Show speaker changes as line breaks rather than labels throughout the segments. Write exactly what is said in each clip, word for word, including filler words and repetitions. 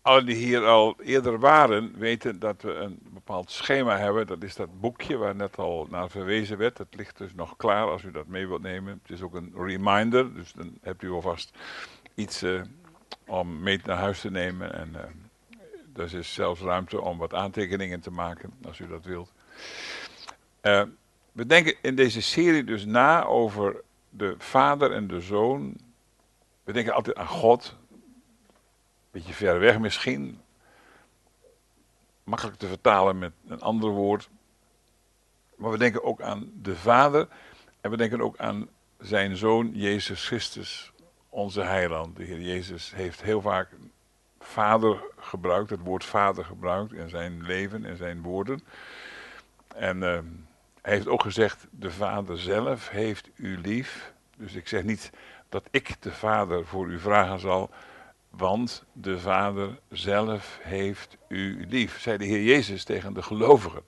Allen die hier al eerder waren, weten dat we een bepaald schema hebben. Dat is dat boekje waar net al naar verwezen werd. Het ligt dus nog klaar als u dat mee wilt nemen. Het is ook een reminder, dus dan hebt u alvast iets uh, om mee naar huis te nemen. En uh, er is zelfs ruimte om wat aantekeningen te maken, als u dat wilt. Uh, we denken in deze serie dus na over de vader en de zoon. We denken altijd aan God. Beetje ver weg misschien. Makkelijk te vertalen met een ander woord. Maar we denken ook aan de Vader. En we denken ook aan zijn Zoon Jezus Christus, onze heiland. De Heer Jezus heeft heel vaak Vader gebruikt, het woord Vader gebruikt in zijn leven en zijn woorden. En uh, hij heeft ook gezegd, de Vader zelf heeft u lief. Dus ik zeg niet dat ik de Vader voor u vragen zal, want de Vader zelf heeft u lief, zei de Heer Jezus tegen de gelovigen.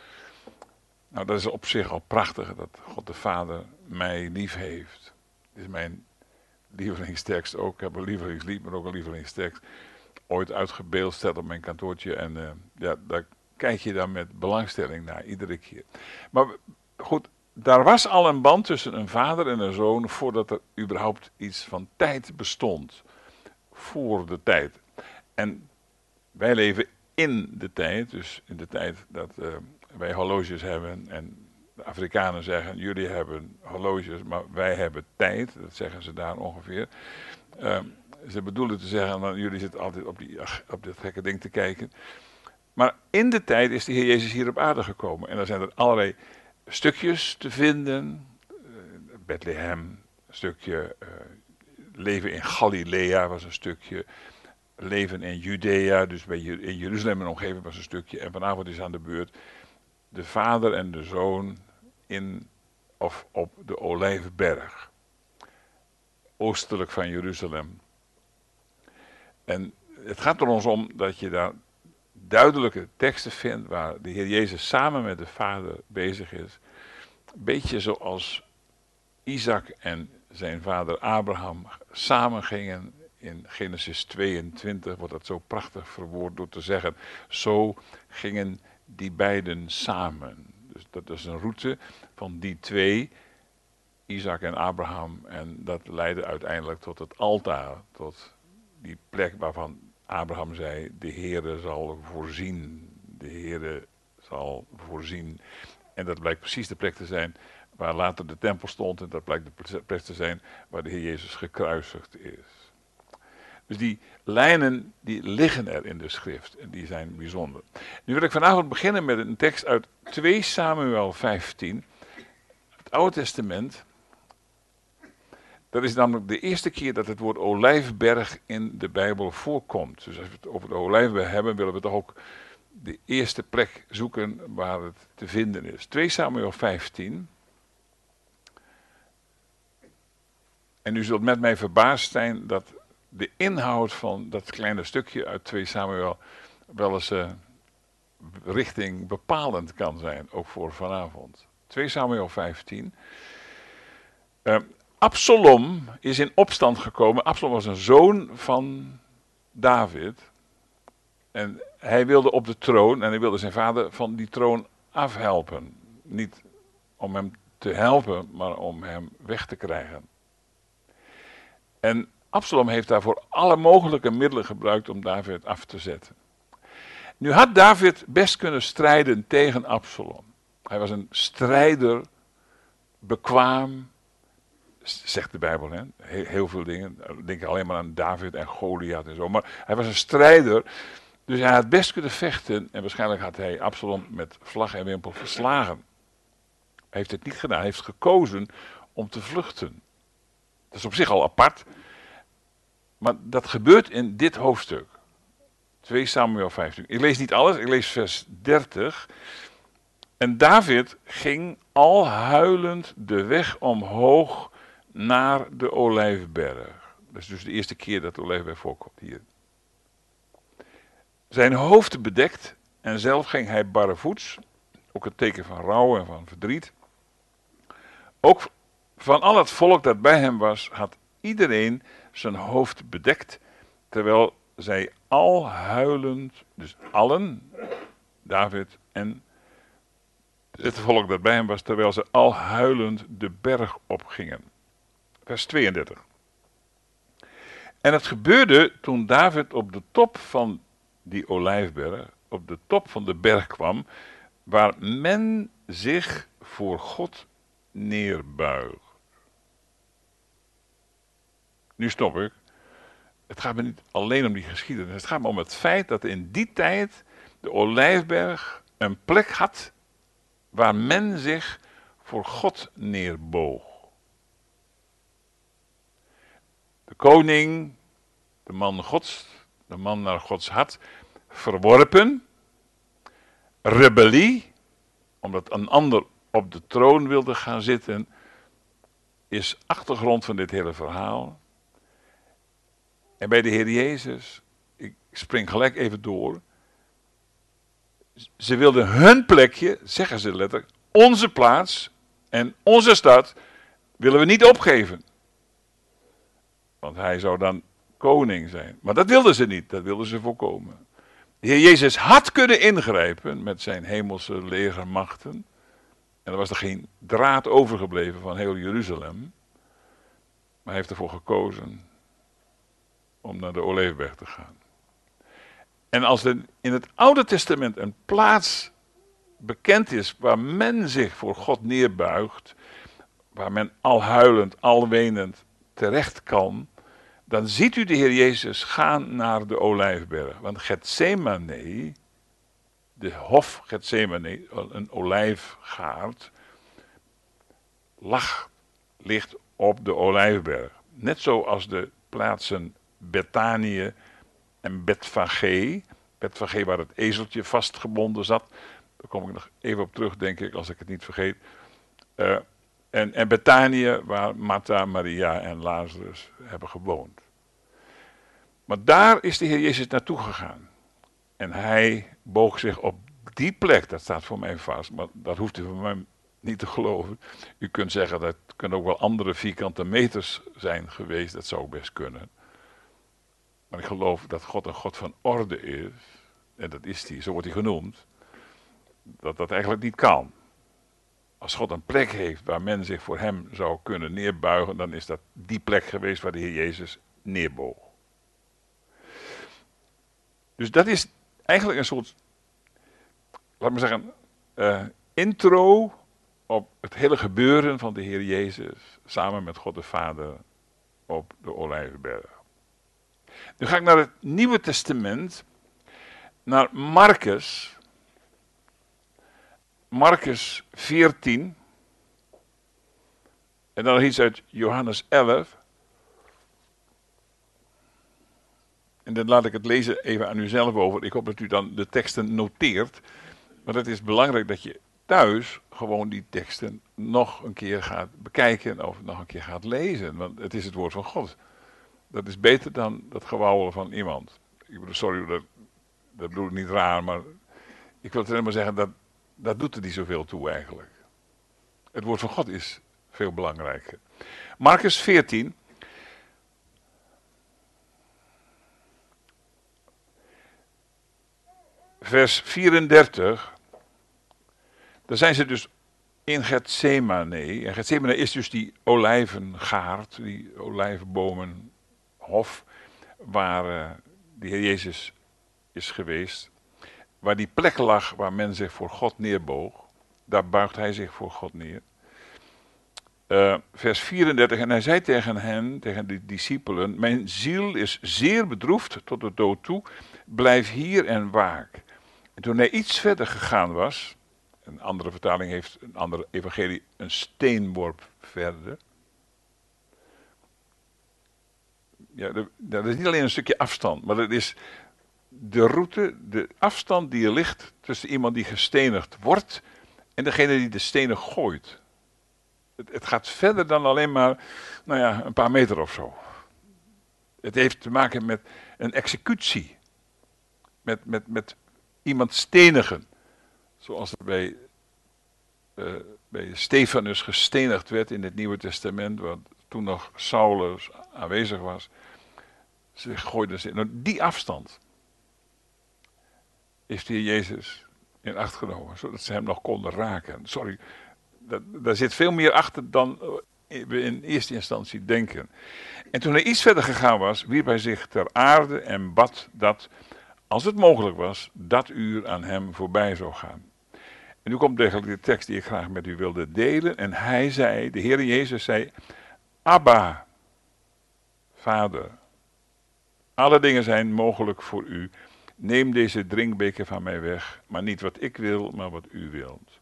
Nou, dat is op zich al prachtig, dat God de Vader mij lief heeft. Dit is mijn lievelingstekst ook. Ik heb een lievelingslied, maar ook een lievelingstekst. Ooit uitgebeeld, staat op mijn kantoortje. En uh, ja, daar kijk je dan met belangstelling naar, iedere keer. Maar goed, daar was al een band tussen een vader en een zoon, voordat er überhaupt iets van tijd bestond. Voor de tijd. En wij leven in de tijd, dus in de tijd dat uh, wij horloges hebben en de Afrikanen zeggen, jullie hebben horloges, maar wij hebben tijd, dat zeggen ze daar ongeveer. Uh, ze bedoelen te zeggen, nou, jullie zitten altijd op, die, op dit gekke ding te kijken. Maar in de tijd is de Heer Jezus hier op aarde gekomen en dan zijn er allerlei stukjes te vinden. Uh, Bethlehem, een stukje, uh, leven in Galilea was een stukje. Leven in Judea, dus bij Je- in Jeruzalem en omgeving was een stukje. En vanavond is aan de beurt de vader en de zoon in of op de Olijfberg. Oostelijk van Jeruzalem. En het gaat er ons om dat je daar duidelijke teksten vindt waar de Heer Jezus samen met de vader bezig is. Een beetje zoals Isaac en zijn vader Abraham samen gingen. In Genesis tweeëntwintig wordt dat zo prachtig verwoord door te zeggen, zo gingen die beiden samen. Dus dat is een route van die twee, Isaac en Abraham, en dat leidde uiteindelijk tot het altaar, tot die plek waarvan Abraham zei, de Heere zal voorzien, de Heere zal voorzien. En dat blijkt precies de plek te zijn waar later de tempel stond, en dat blijkt de plek te zijn waar de Heer Jezus gekruisigd is. Dus die lijnen die liggen er in de schrift en die zijn bijzonder. Nu wil ik vanavond beginnen met een tekst uit twee Samuel vijftien, het Oude Testament. Dat is namelijk de eerste keer dat het woord Olijfberg in de Bijbel voorkomt. Dus als we het over de Olijfberg hebben, willen we toch ook de eerste plek zoeken waar het te vinden is. twee Samuel vijftien. En u zult met mij verbaasd zijn dat de inhoud van dat kleine stukje uit twee Samuel wel eens uh, richting bepalend kan zijn, ook voor vanavond. twee Samuel vijftien. Uh, Absalom is in opstand gekomen. Absalom was een zoon van David. En hij wilde op de troon en hij wilde zijn vader van die troon afhelpen. Niet om hem te helpen, maar om hem weg te krijgen. En Absalom heeft daarvoor alle mogelijke middelen gebruikt om David af te zetten. Nu had David best kunnen strijden tegen Absalom. Hij was een strijder, bekwaam, zegt de Bijbel, hè? Heel, heel veel dingen. Denk alleen maar aan David en Goliath en zo. Maar hij was een strijder, dus hij had best kunnen vechten en waarschijnlijk had hij Absalom met vlag en wimpel verslagen. Hij heeft het niet gedaan, hij heeft gekozen om te vluchten. Dat is op zich al apart. Maar dat gebeurt in dit hoofdstuk. twee Samuel vijftien. Ik lees niet alles, ik lees vers dertig. En David ging al huilend de weg omhoog naar de Olijfberg. Dat is dus de eerste keer dat de Olijfberg voorkomt hier. Zijn hoofd bedekt en zelf ging hij barrevoets. Ook een teken van rouw en van verdriet. Ook van al het volk dat bij hem was, had iedereen zijn hoofd bedekt, terwijl zij al huilend, dus allen, David en het volk dat bij hem was, terwijl ze al huilend de berg opgingen. Vers tweeëndertig. En het gebeurde toen David op de top van die olijfberg, op de top van de berg kwam, waar men zich voor God neerbuigt. Nu stop ik. Het gaat me niet alleen om die geschiedenis. Het gaat me om het feit dat in die tijd de olijfberg een plek had waar men zich voor God neerboog. De koning, de man Gods, de man naar Gods hart, verworpen, rebellie, omdat een ander op de troon wilde gaan zitten, is achtergrond van dit hele verhaal. En bij de Heer Jezus, ik spring gelijk even door, ze wilden hun plekje, zeggen ze letterlijk, onze plaats en onze stad willen we niet opgeven. Want hij zou dan koning zijn. Maar dat wilden ze niet, dat wilden ze voorkomen. De Heer Jezus had kunnen ingrijpen met zijn hemelse legermachten. En er was er geen draad overgebleven van heel Jeruzalem. Maar hij heeft ervoor gekozen om naar de Olijfberg te gaan. En als er in het Oude Testament een plaats bekend is waar men zich voor God neerbuigt, waar men al huilend, al wenend terecht kan, dan ziet u de Heer Jezus gaan naar de Olijfberg. Want Getsemane, de hof Getsemane, een olijfgaard, lag, ligt op de Olijfberg. Net zoals de plaatsen Bethanië en Betfage. Betfage waar het ezeltje vastgebonden zat. Daar kom ik nog even op terug, denk ik, als ik het niet vergeet. Uh, en, en Bethanië waar Martha, Maria en Lazarus hebben gewoond. Maar daar is de Heer Jezus naartoe gegaan. En hij boog zich op die plek, dat staat voor mij vast, maar dat hoeft u van mij niet te geloven. U kunt zeggen, dat kunnen ook wel andere vierkante meters zijn geweest, dat zou best kunnen. Maar ik geloof dat God een God van orde is, en dat is hij, zo wordt hij genoemd, dat dat eigenlijk niet kan. Als God een plek heeft waar men zich voor hem zou kunnen neerbuigen, dan is dat die plek geweest waar de Heer Jezus neerboog. Dus dat is eigenlijk een soort, laat maar zeggen, uh, intro op het hele gebeuren van de Heer Jezus samen met God de Vader op de Olijfberg. Nu ga ik naar het Nieuwe Testament, naar Marcus, Marcus veertien, en dan nog iets uit Johannes elf. En dan laat ik het lezen even aan u zelf over. Ik hoop dat u dan de teksten noteert. Maar het is belangrijk dat je thuis gewoon die teksten nog een keer gaat bekijken of nog een keer gaat lezen. Want het is het woord van God. Dat is beter dan dat gewauwel van iemand. Ik bedoel, sorry, dat, dat bedoel ik niet raar, maar ik wil het alleen maar zeggen, dat, dat doet er niet zoveel toe eigenlijk. Het woord van God is veel belangrijker. Marcus veertien. Vers vierendertig. Daar zijn ze dus in Getsemane. En Getsemane is dus die olijvengaard, die olijfbomenhof, waar uh, de Heer Jezus is geweest. Waar die plek lag waar men zich voor God neerboog. Daar buigt hij zich voor God neer. Uh, vers vierendertig. En hij zei tegen hen, tegen de discipelen: mijn ziel is zeer bedroefd tot de dood toe. Blijf hier en waak. En toen hij iets verder gegaan was, een andere vertaling heeft, een andere evangelie, een steenworp verder. Ja, dat is niet alleen een stukje afstand, maar dat is de route, de afstand die er ligt tussen iemand die gestenigd wordt en degene die de stenen gooit. Het, het gaat verder dan alleen maar, nou ja, een paar meter of zo. Het heeft te maken met een executie. Met, met, met iemand stenigen. Zoals er bij, uh, bij Stefanus gestenigd werd in het Nieuwe Testament, waar toen nog Saulus aanwezig was. Ze gooiden zich. Nou, die afstand is de Heer Jezus in acht genomen, zodat ze hem nog konden raken. Sorry, dat, daar zit veel meer achter dan we in eerste instantie denken. En toen hij iets verder gegaan was, wierp hij zich ter aarde en bad dat, als het mogelijk was, dat uur aan hem voorbij zou gaan. En nu komt eigenlijk de tekst die ik graag met u wilde delen. En hij zei, de Heer Jezus zei, Abba, Vader, alle dingen zijn mogelijk voor u. Neem deze drinkbeker van mij weg, maar niet wat ik wil, maar wat u wilt.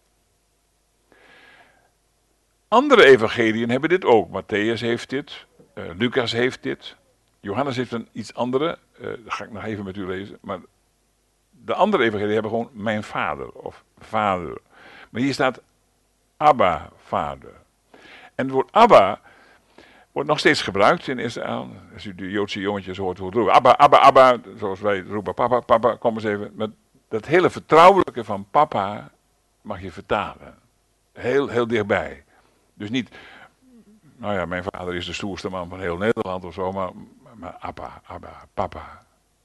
Andere evangeliën hebben dit ook. Matthäus heeft dit, uh, Lucas heeft dit, Johannes heeft een iets andere, uh, dat ga ik nog even met u lezen. Maar de andere evangeliën hebben gewoon mijn vader of vader. Maar hier staat Abba, Vader. En het woord Abba wordt nog steeds gebruikt in Israël. Als u de Joodse jongetjes hoort hoe roepen, Abba, Abba, Abba, zoals wij roepen, papa, papa, kom eens even. Met dat hele vertrouwelijke van papa mag je vertalen. Heel, heel dichtbij. Dus niet, nou ja, mijn vader is de stoerste man van heel Nederland of zo, maar, maar Abba, Abba, papa.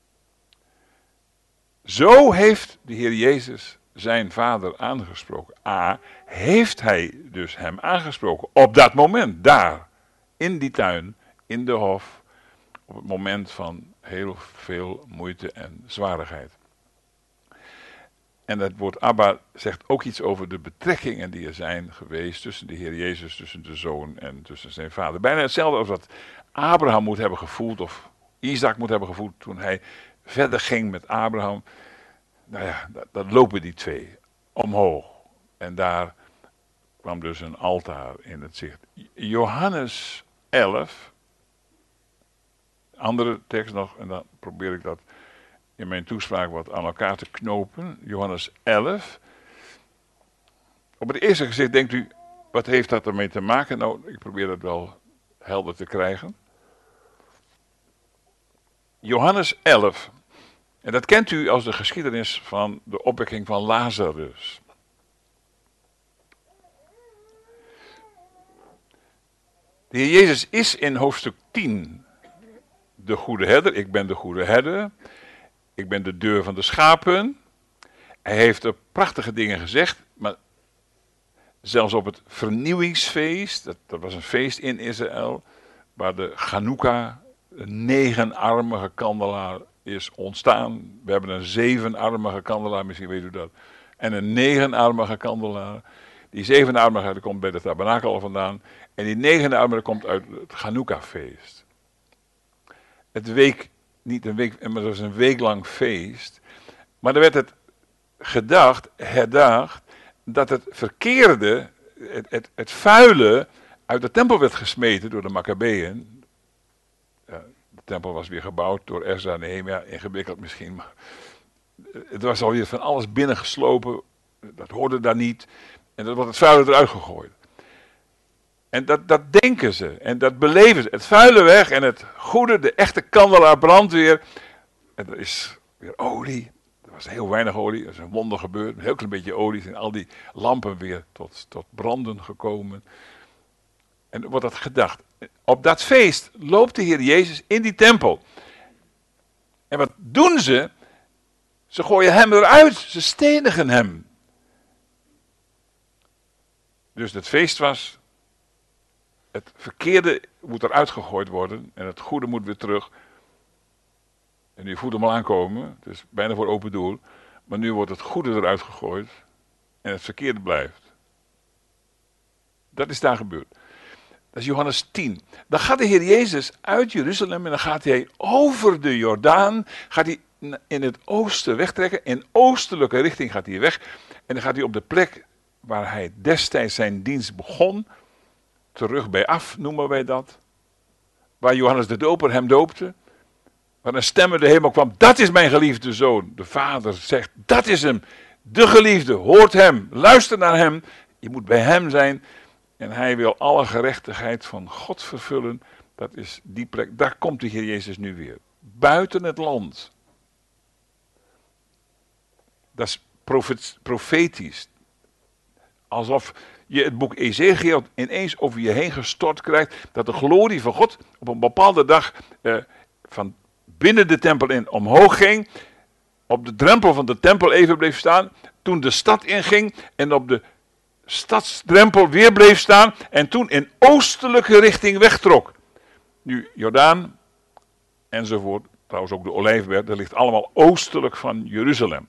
Zo heeft de Heer Jezus zijn vader aangesproken. A, heeft hij dus hem aangesproken op dat moment, daar, in die tuin, in de hof, op het moment van heel veel moeite en zwaarigheid. En het woord Abba zegt ook iets over de betrekkingen die er zijn geweest tussen de Heer Jezus, tussen de Zoon en tussen zijn vader. Bijna hetzelfde als wat Abraham moet hebben gevoeld, of Isaac moet hebben gevoeld toen hij verder ging met Abraham. Nou ja, dat, dat lopen die twee omhoog. En daar kwam dus een altaar in het zicht. Johannes elf, andere tekst nog, en dan probeer ik dat in mijn toespraak wat aan elkaar te knopen. Johannes elf. Op het eerste gezicht denkt u, wat heeft dat ermee te maken? Nou, ik probeer dat wel helder te krijgen. Johannes elf. En dat kent u als de geschiedenis van de opwekking van Lazarus. De Heer Jezus is in hoofdstuk tien de goede herder. Ik ben de goede herder. Ik ben de deur van de schapen. Hij heeft er prachtige dingen gezegd, maar zelfs op het vernieuwingsfeest, dat, dat was een feest in Israël, waar de Chanukka, een negenarmige kandelaar, is ontstaan. We hebben een zevenarmige kandelaar, misschien weet u dat. En een negenarmige kandelaar. Die zevenarmige die komt bij de tabernakel vandaan. En die negenarmige komt uit het Chanukka-feest. Het week, niet een week, maar het was een week lang feest. Maar er werd het gedacht, herdacht, dat het verkeerde, het, het, het vuile uit de tempel werd gesmeten door de Maccabeeën. Ja, de tempel was weer gebouwd door Ezra en Nehemia, ingewikkeld misschien, maar het was alweer van alles binnengeslopen, dat hoorde daar niet, en dan wordt het vuile eruit gegooid. En dat, dat denken ze, en dat beleven ze. Het vuile weg en het goede, de echte kandelaar brandt weer. En er is weer olie. Er was heel weinig olie, er is een wonder gebeurd. Een heel klein beetje olie zijn al die lampen weer tot, tot branden gekomen. En er wordt dat gedacht. Op dat feest loopt de Heer Jezus in die tempel. En wat doen ze? Ze gooien hem eruit, ze stenigen hem. Dus het feest was, het verkeerde moet eruit gegooid worden en het goede moet weer terug. En u voelt hem al aankomen, het is bijna voor open doel. Maar nu wordt het goede eruit gegooid en het verkeerde blijft. Dat is daar gebeurd. Dat is Johannes tien. Dan gaat de Heer Jezus uit Jeruzalem en dan gaat hij over de Jordaan, gaat hij in het oosten wegtrekken. In oostelijke richting gaat hij weg. En dan gaat hij op de plek waar hij destijds zijn dienst begon, terug bij af noemen wij dat. Waar Johannes de Doper hem doopte. Waar een stem uit de hemel kwam, dat is mijn geliefde zoon. De vader zegt, dat is hem. De geliefde, hoort hem, luister naar hem. Je moet bij hem zijn. En hij wil alle gerechtigheid van God vervullen. Dat is die plek, daar komt de Heer Jezus nu weer. Buiten het land. Dat is profet, profetisch. Alsof je het boek Ezekiel ineens over je heen gestort krijgt. Dat de glorie van God op een bepaalde dag eh, van binnen de tempel in omhoog ging, op de drempel van de tempel even bleef staan, toen de stad inging en op de stadsdrempel weer bleef staan en toen in oostelijke richting wegtrok. Nu, Jordaan enzovoort, trouwens ook de Olijfberg, dat ligt allemaal oostelijk van Jeruzalem.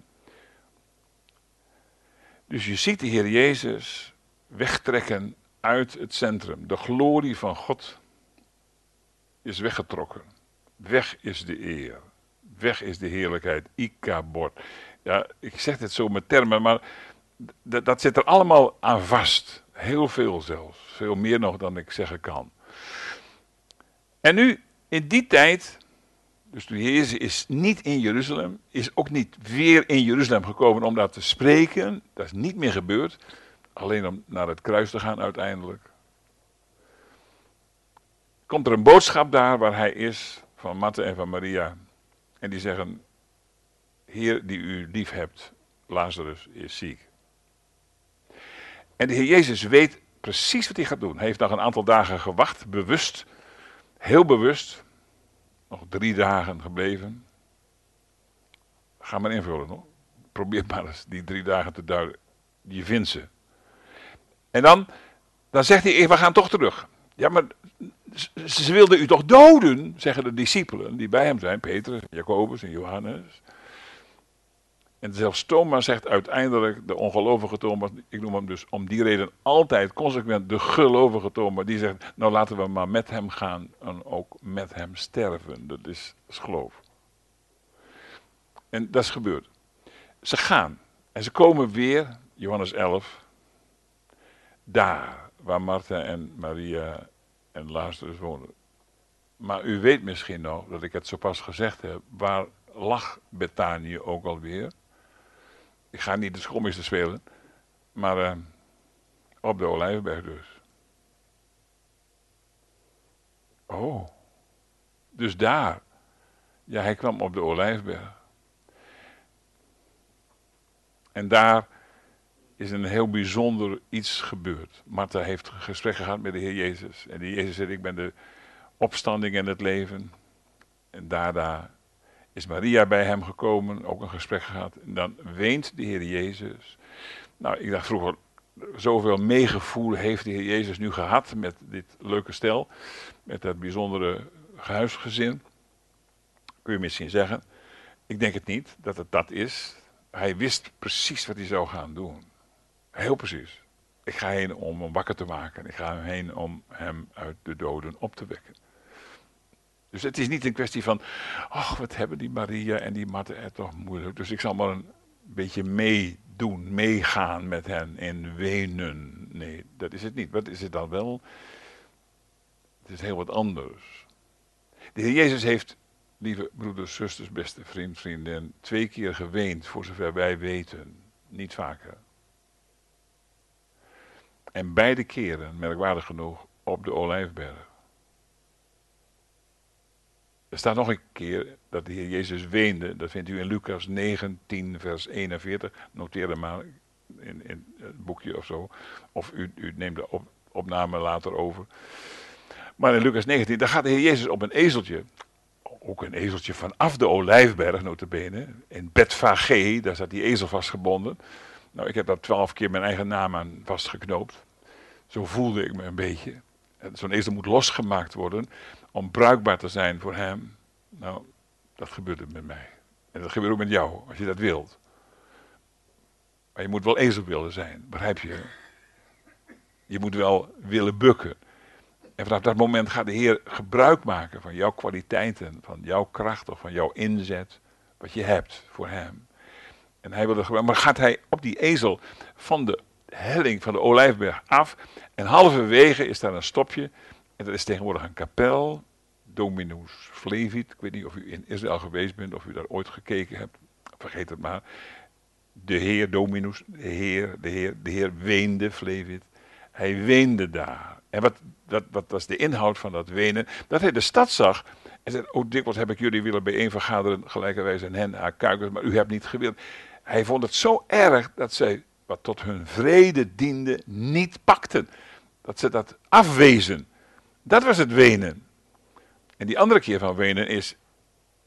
Dus je ziet de Heer Jezus wegtrekken uit het centrum. De glorie van God is weggetrokken. Weg is de eer. Weg is de heerlijkheid. Ikabod. Ja, ik zeg dit zo met termen, maar d- dat zit er allemaal aan vast. Heel veel zelfs. Veel meer nog dan ik zeggen kan. En nu, in die tijd, dus de Heer Jezus is niet in Jeruzalem, is ook niet weer in Jeruzalem gekomen om daar te spreken. Dat is niet meer gebeurd. Alleen om naar het kruis te gaan uiteindelijk. Komt er een boodschap daar waar hij is, van Martha en van Maria. En die zeggen, Heer die u lief hebt, Lazarus is ziek. En de Heer Jezus weet precies wat hij gaat doen. Hij heeft nog een aantal dagen gewacht, bewust, heel bewust. Nog drie dagen gebleven. Ga maar invullen hoor. Probeer maar eens die drie dagen te duiden. Je vindt ze. En dan, dan zegt hij, we gaan toch terug. Ja, maar ze wilden u toch doden, zeggen de discipelen die bij hem zijn. Petrus, Jacobus en Johannes. En zelfs Thomas zegt uiteindelijk, de ongelovige Thomas, ik noem hem dus om die reden altijd consequent de gelovige Thomas, die zegt, nou laten we maar met hem gaan en ook met hem sterven. Dat is, dat is geloof. En dat is gebeurd. Ze gaan en ze komen weer, Johannes elf, daar waar Martha en Maria en Lazarus wonen. Maar u weet misschien nog, dat ik het zo pas gezegd heb, waar lag Betanië ook alweer? Ik ga niet de schommister spelen, maar uh, op de Olijfberg dus. Oh, dus daar. Ja, hij kwam op de Olijfberg. En daar is een heel bijzonder iets gebeurd. Martha heeft een gesprek gehad met de Heer Jezus. En de Heer Jezus zegt, ik ben de opstanding en het leven. En daarna is Maria bij hem gekomen, ook een gesprek gehad. En dan weent de Heer Jezus. Nou, ik dacht vroeger, zoveel meegevoel heeft de Heer Jezus nu gehad met dit leuke stel. Met dat bijzondere huisgezin. Kun je misschien zeggen. Ik denk het niet, dat het dat is. Hij wist precies wat hij zou gaan doen. Heel precies. Ik ga heen om hem wakker te maken. Ik ga heen om hem uit de doden op te wekken. Dus het is niet een kwestie van, ach, wat hebben die Maria en die Martha er toch moeilijk. Dus ik zal maar een beetje meedoen, meegaan met hen en wenen. Nee, dat is het niet. Wat is het dan wel? Het is heel wat anders. De Heer Jezus heeft, lieve broeders, zusters, beste vriend, vriendin, twee keer geweend, voor zover wij weten. Niet vaker. En beide keren, merkwaardig genoeg, op de Olijfberg. Er staat nog een keer dat de Heer Jezus weende. Dat vindt u in Lucas negentien, vers eenenveertig. Noteer hem maar in, in het boekje of zo. Of u, u neemt de op, opname later over. Maar in Lucas negentien, daar gaat de Heer Jezus op een ezeltje. Ook een ezeltje vanaf de Olijfberg, notabene. In Betfage, daar zat die ezel vastgebonden. Nou, ik heb daar twaalf keer mijn eigen naam aan vastgeknoopt. Zo voelde ik me een beetje. Zo'n ezel moet losgemaakt worden om bruikbaar te zijn voor hem. Nou, dat gebeurt met mij. En dat gebeurt ook met jou, als je dat wilt. Maar je moet wel ezel willen zijn, begrijp je? Je moet wel willen bukken. En vanaf dat moment gaat de Heer gebruik maken van jouw kwaliteiten, van jouw kracht of van jouw inzet, wat je hebt voor hem. En hij wil er gebruiken. Maar gaat hij op die ezel van de helling van de Olijfberg af. En halverwege is daar een stopje. En dat is tegenwoordig een kapel. Dominus Flevit. Ik weet niet of u in Israël geweest bent. Of u daar ooit gekeken hebt. Vergeet het maar. De Heer Dominus. De Heer, de Heer, de Heer weende Flevit. Hij weende daar. En wat, wat, wat was de inhoud van dat wenen? Dat hij de stad zag. En zei, oh dikwijls heb ik jullie willen bijeenvergaderen. Gelijkerwijs en hen haar kuikens. Maar u hebt niet gewild. Hij vond het zo erg dat zij, wat tot hun vrede diende, niet pakten. Dat ze dat afwezen. Dat was het wenen. En die andere keer van wenen is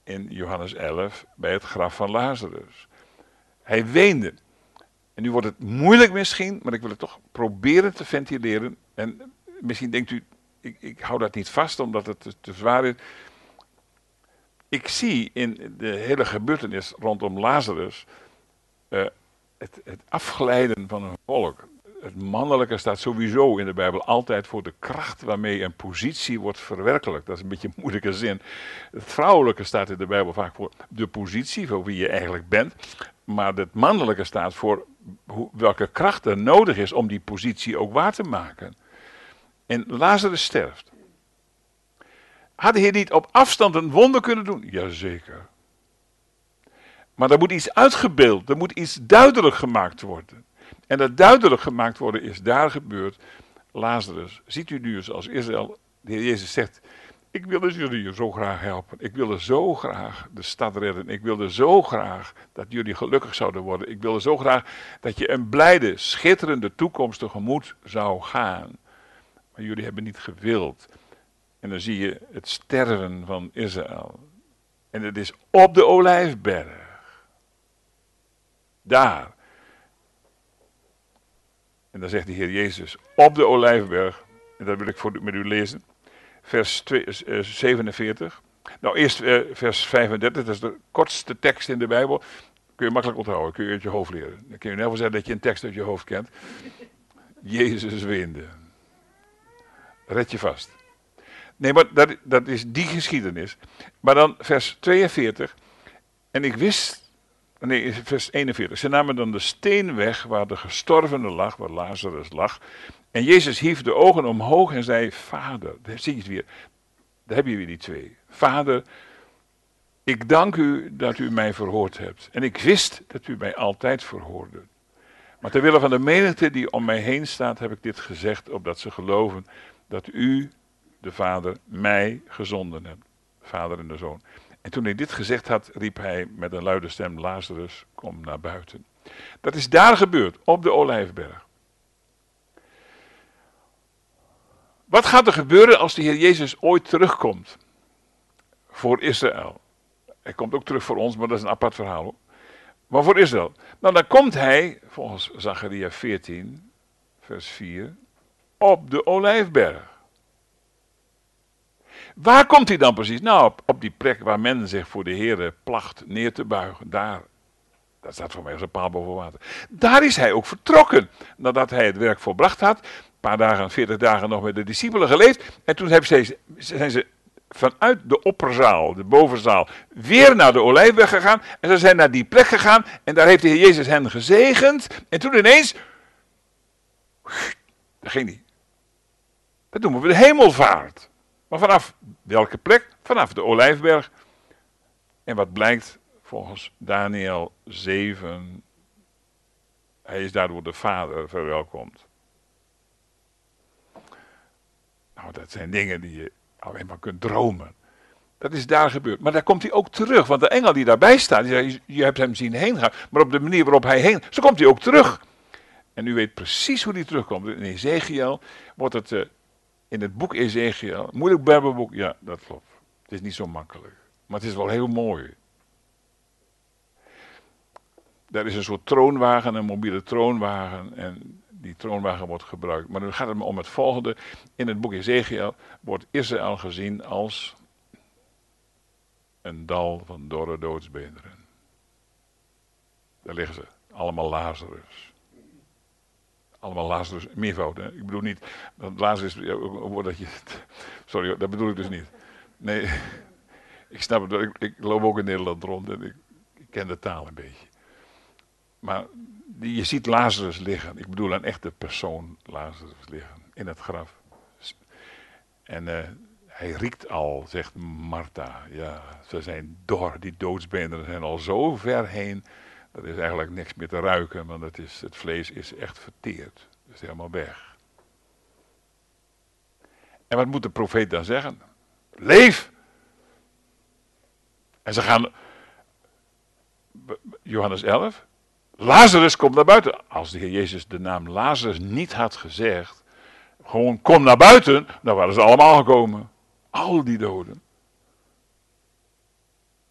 in Johannes elf bij het graf van Lazarus. Hij weende. En nu wordt het moeilijk misschien, maar ik wil het toch proberen te ventileren. En misschien denkt u, ik, ik hou dat niet vast omdat het te, te zwaar is. Ik zie in de hele gebeurtenis rondom Lazarus uh, het, het afglijden van een volk. Het mannelijke staat sowieso in de Bijbel altijd voor de kracht waarmee een positie wordt verwerkelijkt. Dat is een beetje een moeilijke zin. Het vrouwelijke staat in de Bijbel vaak voor de positie, voor wie je eigenlijk bent. Maar het mannelijke staat voor hoe, welke kracht er nodig is om die positie ook waar te maken. En Lazarus sterft. Had de Heer niet op afstand een wonder kunnen doen? Jazeker. Maar er moet iets uitgebeeld, er moet iets duidelijk gemaakt worden. En dat duidelijk gemaakt worden is daar gebeurd. Lazarus, ziet u nu eens als Israël, de Heer Jezus zegt, ik wilde jullie zo graag helpen. Ik wilde zo graag de stad redden. Ik wilde zo graag dat jullie gelukkig zouden worden. Ik wilde zo graag dat je een blijde, schitterende toekomst tegemoet zou gaan. Maar jullie hebben niet gewild. En dan zie je het sterven van Israël. En het is op de Olijfberg. Daar. En dan zegt de Heer Jezus op de Olijfberg. En dat wil ik voor, met u lezen. Vers twee, uh, zevenenveertig. Nou, eerst uh, vers vijfendertig. Dat is de kortste tekst in de Bijbel. Kun je makkelijk onthouden. Kun je uit je hoofd leren. Dan kun je in ieder geval zeggen dat je een tekst uit je hoofd kent. Jezus weende. Red je vast. Nee, maar dat, dat is die geschiedenis. Maar dan vers tweeënveertig. En ik wist, nee, vers eenenveertig. Ze namen dan de steen weg waar de gestorvene lag, waar Lazarus lag. En Jezus hief de ogen omhoog en zei, Vader, daar zie je het weer. Daar heb je weer die twee. Vader, ik dank u dat u mij verhoord hebt. En ik wist dat u mij altijd verhoorde. Maar ter wille van de menigte die om mij heen staat, heb ik dit gezegd, opdat ze geloven dat u, de Vader, mij gezonden hebt. Vader en de Zoon. En toen hij dit gezegd had, riep hij met een luide stem, Lazarus, kom naar buiten. Dat is daar gebeurd, op de Olijfberg. Wat gaat er gebeuren als de Heer Jezus ooit terugkomt? Voor Israël. Hij komt ook terug voor ons, maar dat is een apart verhaal hoor. Maar voor Israël. Nou, dan komt hij, volgens Zacharia veertien, vers vier, op de Olijfberg. Waar komt hij dan precies? Nou, op, op die plek waar men zich voor de Heer placht neer te buigen. Daar, dat staat voor mij als een paal boven water. Daar is hij ook vertrokken, nadat hij het werk volbracht had. Een paar dagen, veertig dagen nog met de discipelen geleefd. En toen hebben ze, zijn ze vanuit de opperzaal, de bovenzaal, weer naar de Olijfberg gegaan. En ze zijn naar die plek gegaan en daar heeft de Heer Jezus hen gezegend. En toen ineens, daar ging hij. Dat noemen we de hemelvaart. Maar vanaf welke plek? Vanaf de Olijfberg. En wat blijkt volgens Daniel zeven, hij is daardoor de Vader verwelkomd. Nou, dat zijn dingen die je alleen maar kunt dromen. Dat is daar gebeurd. Maar daar komt hij ook terug. Want de engel die daarbij staat, die zei, je hebt hem zien heen gaan. Maar op de manier waarop hij heen, zo komt hij ook terug. En u weet precies hoe hij terugkomt. In Ezekiel wordt het, uh, in het boek Ezekiel, moeilijk Bijbelboek, ja, dat klopt. Het is niet zo makkelijk. Maar het is wel heel mooi. Daar is een soort troonwagen, een mobiele troonwagen. En die troonwagen wordt gebruikt. Maar nu gaat het om het volgende. In het boek Ezekiel wordt Israël gezien als een dal van dorre doodsbeenderen. Daar liggen ze. Allemaal Lazarus. Allemaal Lazarus, meervoud. Hè? Ik bedoel niet dat Lazarus, dat je, sorry, dat bedoel ik dus niet. Nee, ik snap het, ik, ik loop ook in Nederland rond en ik, ik ken de taal een beetje. Maar die, je ziet Lazarus liggen. Ik bedoel een echte persoon Lazarus liggen in het graf. En uh, hij riekt al, zegt Martha. Ja, ze zijn dor, die doodsbeenderen zijn al zo ver heen. Dat is eigenlijk niks meer te ruiken, want het, is, het vlees is echt verteerd. Het is helemaal weg. En wat moet de profeet dan zeggen? Leef! En ze gaan, Johannes elf, Lazarus komt naar buiten. Als de Heer Jezus de naam Lazarus niet had gezegd, gewoon kom naar buiten, dan waren ze allemaal gekomen. Al die doden.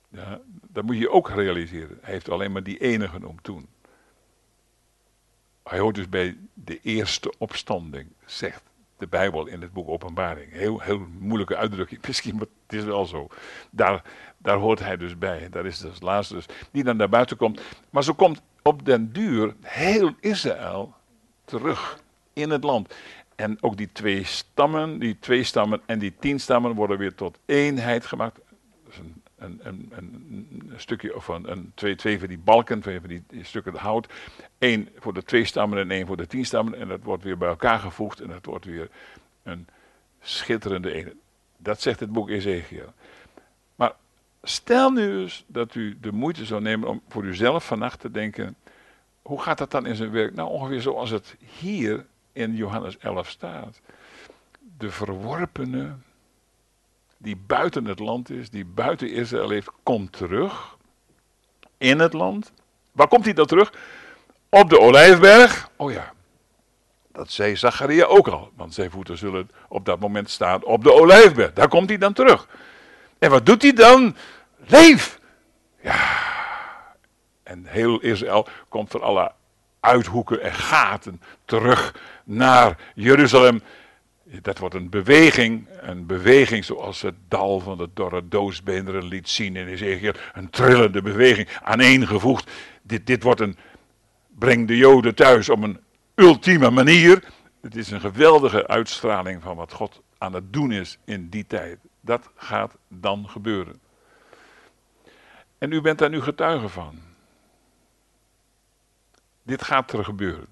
Ja, dat moet je ook realiseren. Hij heeft alleen maar die ene genoemd toen. Hij hoort dus bij de eerste opstanding, zegt de Bijbel in het boek Openbaring. Heel, heel moeilijke uitdrukking misschien, maar het is wel zo. Daar, daar hoort hij dus bij. Daar is dus Lazarus die dan naar buiten komt. Maar zo komt op den duur heel Israël terug in het land. En ook die twee stammen, die twee stammen en die tien stammen worden weer tot eenheid gemaakt. Dus een, een, een, een, een stukje, of een, een, twee, twee van die balken, twee van die, die stukken hout. Eén voor de twee stammen en één voor de tien stammen. En dat wordt weer bij elkaar gevoegd en dat wordt weer een schitterende eenheid. Dat zegt het boek Ezekiel. Maar stel nu eens dat u de moeite zou nemen om voor uzelf vannacht te denken, hoe gaat dat dan in zijn werk? Nou, ongeveer zoals het hier in Johannes elf staat. De verworpene, die buiten het land is, die buiten Israël heeft, komt terug in het land. Waar komt hij dan terug? Op de Olijfberg. Oh ja, dat zei Zacharia ook al, want zijn voeten zullen op dat moment staan op de Olijfberg. Daar komt hij dan terug. En wat doet hij dan? Leef! Ja. En heel Israël komt van alle uithoeken en gaten terug naar Jeruzalem. Dat wordt een beweging, een beweging zoals het dal van de dorre doosbeenderen liet zien in Ezekiel. Een trillende beweging, aaneengevoegd. Dit, dit wordt een, breng de Joden thuis op een ultieme manier. Het is een geweldige uitstraling van wat God aan het doen is in die tijd. Dat gaat dan gebeuren. En u bent daar nu getuige van. Dit gaat er gebeuren.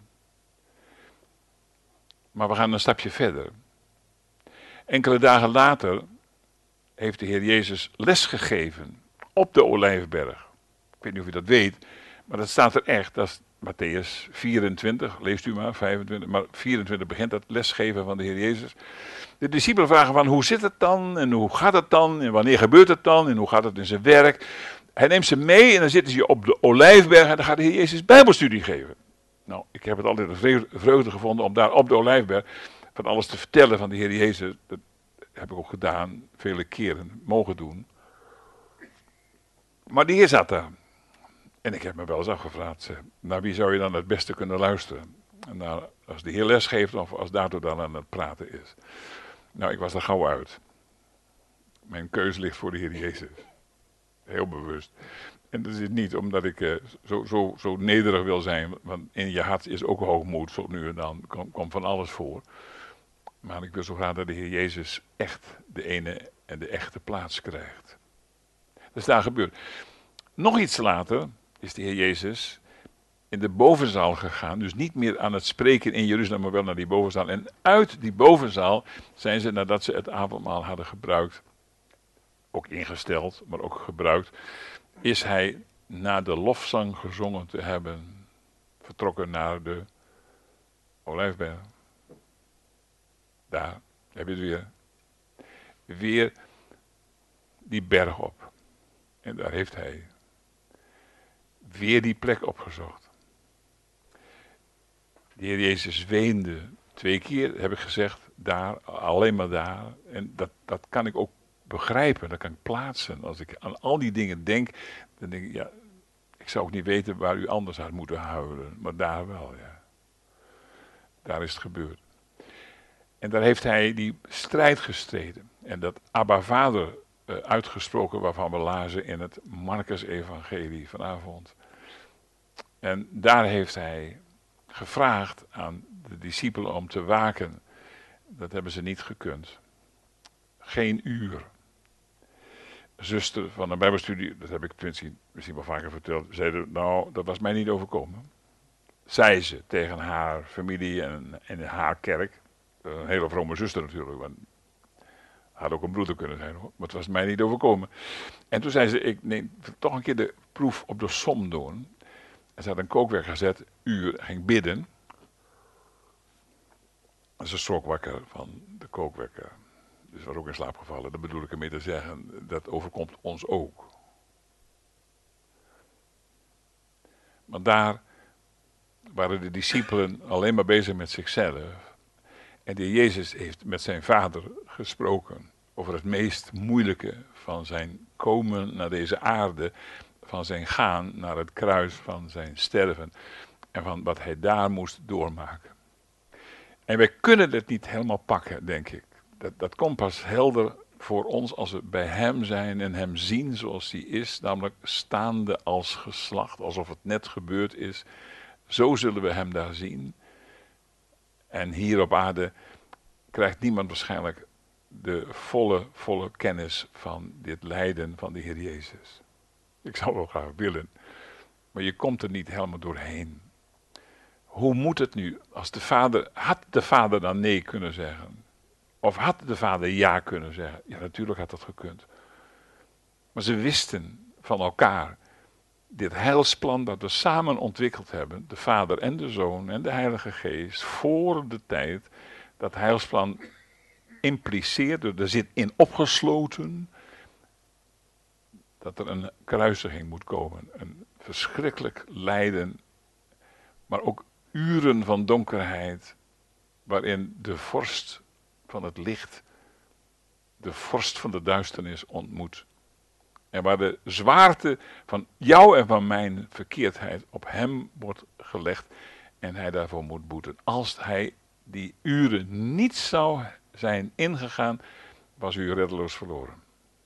Maar we gaan een stapje verder. Enkele dagen later heeft de Heer Jezus les gegeven op de Olijfberg. Ik weet niet of u dat weet, maar dat staat er echt. Dat is Matthäus vierentwintig, leest u maar, vijfentwintig, maar vierentwintig begint dat lesgeven van de Heer Jezus. De discipelen vragen van hoe zit het dan en hoe gaat het dan en wanneer gebeurt het dan en hoe gaat het in zijn werk. Hij neemt ze mee en dan zitten ze op de Olijfberg en dan gaat de Heer Jezus Bijbelstudie geven. Nou, ik heb het altijd een vreugde gevonden om daar op de Olijfberg van alles te vertellen van de Heer Jezus. Dat heb ik ook gedaan, vele keren mogen doen. Maar de Heer zat daar. En ik heb me wel eens afgevraagd, naar wie zou je dan het beste kunnen luisteren? Naar, als de Heer les geeft of als daardoor dan aan het praten is. Nou, ik was er gauw uit. Mijn keuze ligt voor de Heer Jezus. Heel bewust. En dat is niet omdat ik uh, zo, zo, zo nederig wil zijn, want in je hart is ook hoogmoed, zo nu en dan komt kom van alles voor. Maar ik wil zo graag dat de Heer Jezus echt de ene en de echte plaats krijgt. Dat is daar gebeurd. Nog iets later is de Heer Jezus in de bovenzaal gegaan, dus niet meer aan het spreken in Jeruzalem, maar wel naar die bovenzaal. En uit die bovenzaal zijn ze, nadat ze het avondmaal hadden gebruikt, ook ingesteld, maar ook gebruikt, is hij na de lofzang gezongen te hebben, vertrokken naar de Olijfberg. Daar heb je het weer. Weer die berg op. En daar heeft hij weer die plek opgezocht. De Heer Jezus weende twee keer, heb ik gezegd, daar, alleen maar daar. En dat, dat kan ik ook begrijpen, dat kan ik plaatsen. Als ik aan al die dingen denk, dan denk ik, ja, ik zou ook niet weten waar u anders had moeten huilen. Maar daar wel, ja. Daar is het gebeurd. En daar heeft hij die strijd gestreden. En dat Abba Vader uh, uitgesproken waarvan we lazen in het Marcus-evangelie vanavond. En daar heeft hij gevraagd aan de discipelen om te waken. Dat hebben ze niet gekund. Geen uur. Zuster van een bijbelstudie, dat heb ik misschien, misschien wel vaker verteld, zeiden, nou, dat was mij niet overkomen. Zei ze tegen haar familie en, en haar kerk. Een hele vrome zuster natuurlijk, want had ook een broeder kunnen zijn, hoor. Maar het was mij niet overkomen. En toen zei ze, ik neem toch een keer de proef op de som doen. En ze had een kookwerk gezet, uur, ging bidden. En ze schrok wakker van de kookwekker. Dus was ook in slaap gevallen. Dat bedoel ik ermee te zeggen, dat overkomt ons ook. Maar daar waren de discipelen alleen maar bezig met zichzelf. En de Jezus heeft met zijn vader gesproken over het meest moeilijke van zijn komen naar deze aarde, van zijn gaan naar het kruis, van zijn sterven en van wat hij daar moest doormaken. En wij kunnen het niet helemaal pakken, denk ik. Dat, dat komt pas helder voor ons als we bij hem zijn en hem zien zoals hij is, namelijk staande als geslacht, alsof het net gebeurd is. Zo zullen we hem daar zien. En hier op aarde krijgt niemand waarschijnlijk de volle, volle kennis van dit lijden van de Heer Jezus. Ik zou wel graag willen, maar je komt er niet helemaal doorheen. Hoe moet het nu? Als de vader, had de vader dan nee kunnen zeggen? Of had de vader ja kunnen zeggen? Ja, natuurlijk had dat gekund. Maar ze wisten van elkaar, dit heilsplan dat we samen ontwikkeld hebben, de vader en de zoon en de heilige geest, voor de tijd, dat heilsplan impliceert, er zit in opgesloten, dat er een kruisiging moet komen. Een verschrikkelijk lijden, maar ook uren van donkerheid, waarin de vorst van het licht, de vorst van de duisternis ontmoet. En waar de zwaarte van jou en van mijn verkeerdheid op hem wordt gelegd en hij daarvoor moet boeten. Als hij die uren niet zou zijn ingegaan, was u reddeloos verloren.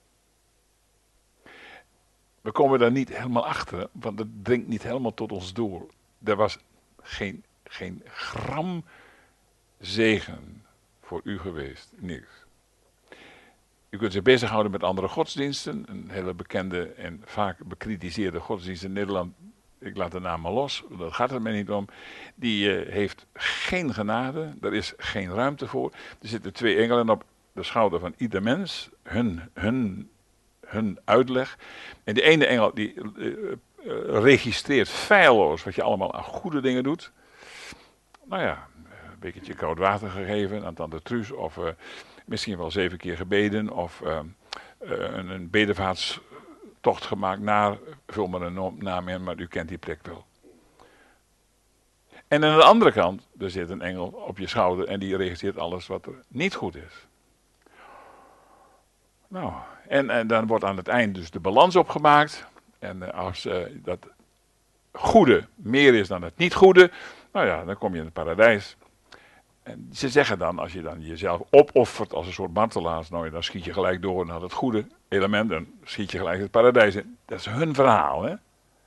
We komen daar niet helemaal achter, want het dringt niet helemaal tot ons door. Er was geen, geen gram zegen voor u geweest, niks. U kunt zich bezighouden met andere godsdiensten, een hele bekende en vaak bekritiseerde godsdienst in Nederland, ik laat de naam maar los, daar gaat het mij niet om, die uh, heeft geen genade, er is geen ruimte voor. Er zitten twee engelen op de schouder van ieder mens, hun, hun, hun uitleg. En de ene engel die uh, uh, registreert feilloos wat je allemaal aan goede dingen doet. Nou ja, een bekertje koud water gegeven aan tante Truus of uh, misschien wel zeven keer gebeden of uh, uh, een, een bedevaartstocht gemaakt naar, vul maar een naam in, maar u kent die plek wel. En aan de andere kant, er zit een engel op je schouder en die registreert alles wat er niet goed is. Nou, en, en dan wordt aan het eind dus de balans opgemaakt. En uh, als uh, dat goede meer is dan het niet goede, nou ja, dan kom je in het paradijs. En ze zeggen dan, als je dan jezelf opoffert als een soort martelaars, nou, dan schiet je gelijk door naar het goede element, dan schiet je gelijk het paradijs in. Dat is hun verhaal, hè.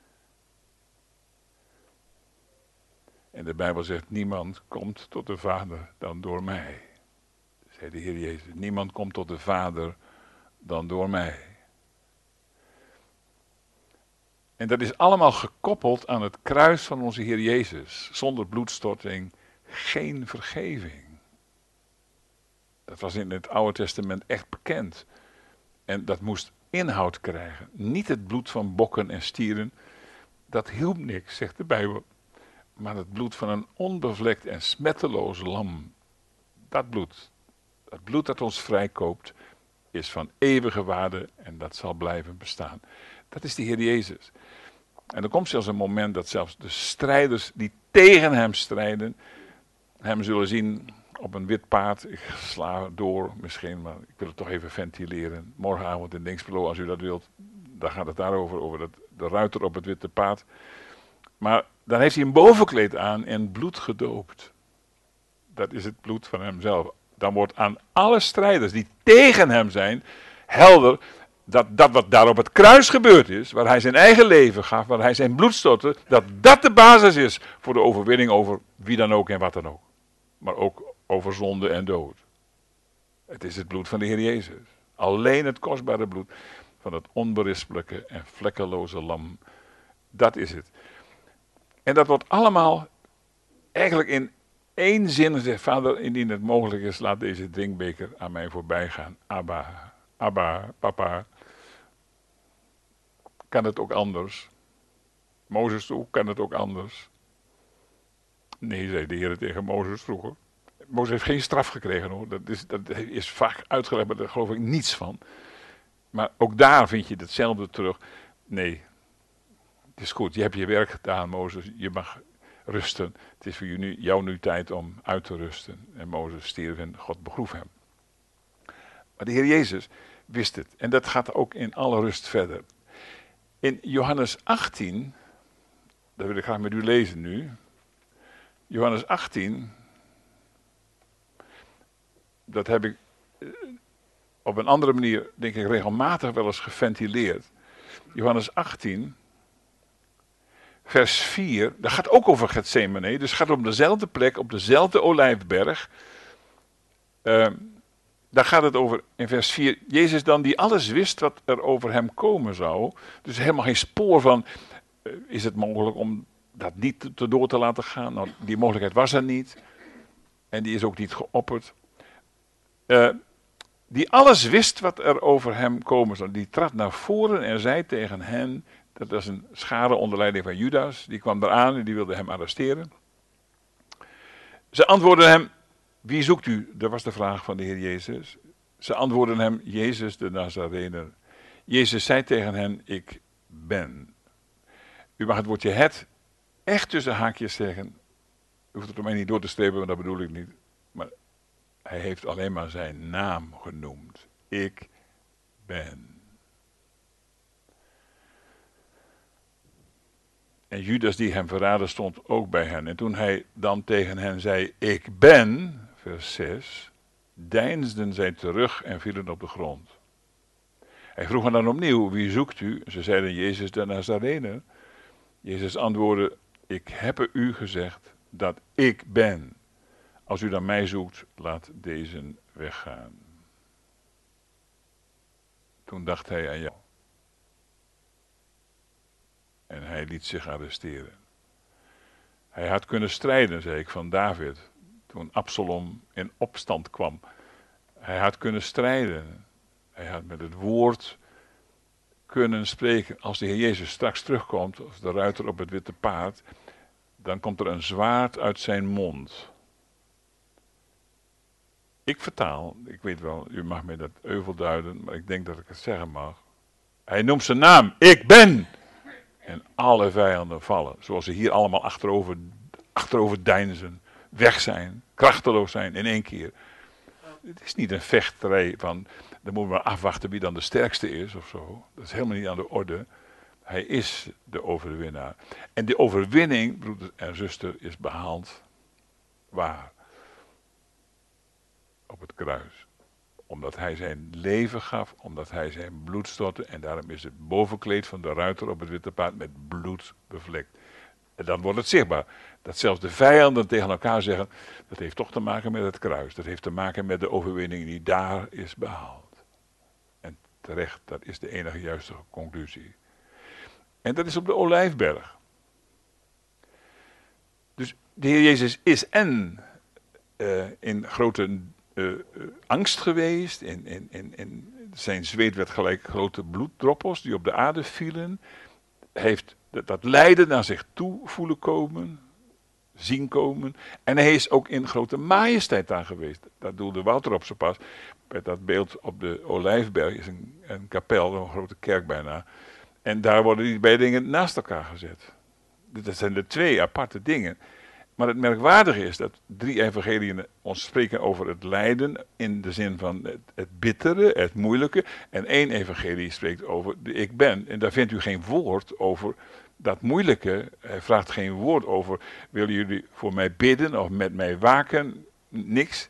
En de Bijbel zegt, niemand komt tot de Vader dan door mij. Zei de Heer Jezus, niemand komt tot de Vader dan door mij. En dat is allemaal gekoppeld aan het kruis van onze Heer Jezus. Zonder bloedstorting geen vergeving. Dat was in het Oude Testament echt bekend. En dat moest inhoud krijgen. Niet het bloed van bokken en stieren. Dat hielp niks, zegt de Bijbel. Maar het bloed van een onbevlekt en smetteloos lam. Dat bloed. Dat bloed dat ons vrijkoopt. Is van eeuwige waarde. En dat zal blijven bestaan. Dat is de Heer Jezus. En er komt zelfs een moment dat zelfs de strijders die tegen hem strijden, hem zullen zien op een wit paard. Ik sla door misschien, maar ik wil het toch even ventileren. Morgenavond in Dingsbelo, als u dat wilt, daar gaat het daarover, over dat, de ruiter op het witte paard. Maar dan heeft hij een bovenkleed aan en bloed gedoopt. Dat is het bloed van hemzelf. Dan wordt aan alle strijders die tegen hem zijn, helder, dat dat wat daar op het kruis gebeurd is, waar hij zijn eigen leven gaf, waar hij zijn bloed stortte, dat dat de basis is voor de overwinning over wie dan ook en wat dan ook. Maar ook over zonde en dood. Het is het bloed van de Heer Jezus. Alleen het kostbare bloed van het onberispelijke en vlekkeloze lam. Dat is het. En dat wordt allemaal eigenlijk in één zin gezegd. Vader, indien het mogelijk is, laat deze drinkbeker aan mij voorbij gaan. Abba, Abba, papa. Kan het ook anders? Mozes toe, kan het ook anders? Nee, zei de Heer tegen Mozes vroeger. Mozes heeft geen straf gekregen hoor. Dat is, dat is vaak uitgelegd, maar daar geloof ik niets van. Maar ook daar vind je hetzelfde terug. Nee, het is goed. Je hebt je werk gedaan, Mozes. Je mag rusten. Het is voor jou nu, jou nu tijd om uit te rusten. En Mozes stierf en God begroef hem. Maar de Heer Jezus wist het. En dat gaat ook in alle rust verder. In Johannes achttien, dat wil ik graag met u lezen nu. Johannes achttien, dat heb ik op een andere manier, denk ik, regelmatig wel eens geventileerd. Johannes achttien, vers vier, dat gaat ook over Getsemane, dus het gaat om dezelfde plek, op dezelfde olijfberg. Uh, daar gaat het over in vers vier. Jezus dan, die alles wist wat er over hem komen zou. Dus helemaal geen spoor van, uh, is het mogelijk om dat niet te, te door te laten gaan? Nou, die mogelijkheid was er niet. En die is ook niet geopperd. Uh, die alles wist wat er over hem komen zou. Die trad naar voren en zei tegen hen, dat was een schare onder leiding van Judas, die kwam eraan en die wilde hem arresteren. Ze antwoordden hem, wie zoekt u? Dat was de vraag van de Heer Jezus. Ze antwoordden hem, Jezus de Nazarener. Jezus zei tegen hen, ik ben. U mag het woordje het echt tussen haakjes zeggen. U hoeft het er mij niet door te strepen, maar dat bedoel ik niet. Maar hij heeft alleen maar zijn naam genoemd. Ik ben. En Judas die hem verraadde stond ook bij hen. En toen hij dan tegen hen zei, ik ben, vers zes, deinsden zij terug en vielen op de grond. Hij vroeg hen dan opnieuw, wie zoekt u? Ze zeiden, Jezus de Nazarener. Jezus antwoordde, ik heb u gezegd dat ik ben. Als u dan mij zoekt, laat deze weggaan. Toen dacht hij aan jou. En hij liet zich arresteren. Hij had kunnen strijden, zei ik, van David, toen Absalom in opstand kwam. Hij had kunnen strijden. Hij had met het woord kunnen spreken. Als de Heer Jezus straks terugkomt, als de ruiter op het witte paard, dan komt er een zwaard uit zijn mond. Ik vertaal, ik weet wel, u mag mij dat euvel duiden, maar ik denk dat ik het zeggen mag. Hij noemt zijn naam, ik ben. En alle vijanden vallen, zoals ze hier allemaal achterover, achterover deinzen, weg zijn, krachteloos zijn in één keer. Het is niet een vechterij van, dan moeten we maar afwachten wie dan de sterkste is of zo. Dat is helemaal niet aan de orde. Hij is de overwinnaar. En de overwinning, broeder en zuster, is behaald waar? Op het kruis. Omdat hij zijn leven gaf, omdat hij zijn bloed stortte. En daarom is het bovenkleed van de ruiter op het witte paard met bloed bevlekt. En dan wordt het zichtbaar. Dat zelfs de vijanden tegen elkaar zeggen, dat heeft toch te maken met het kruis. Dat heeft te maken met de overwinning die daar is behaald. En terecht, dat is de enige juiste conclusie. En dat is op de Olijfberg. Dus de Heer Jezus is en uh, in grote uh, uh, angst geweest. In, in, in, in zijn zweet werd gelijk grote bloeddroppels die op de aarde vielen. Heeft dat, dat lijden naar zich toe voelen komen, zien komen. En hij is ook in grote majesteit daar geweest. Dat doelde Wouter op zijn pas. Bij dat beeld op de Olijfberg is een, een kapel, een grote kerk bijna. En daar worden die beide dingen naast elkaar gezet. Dat zijn de twee aparte dingen. Maar het merkwaardige is dat drie evangeliën ons spreken over het lijden in de zin van het, het bittere, het moeilijke. En één evangelie spreekt over de ik ben. En daar vindt u geen woord over dat moeilijke. Hij vraagt geen woord over, willen jullie voor mij bidden of met mij waken? Niks.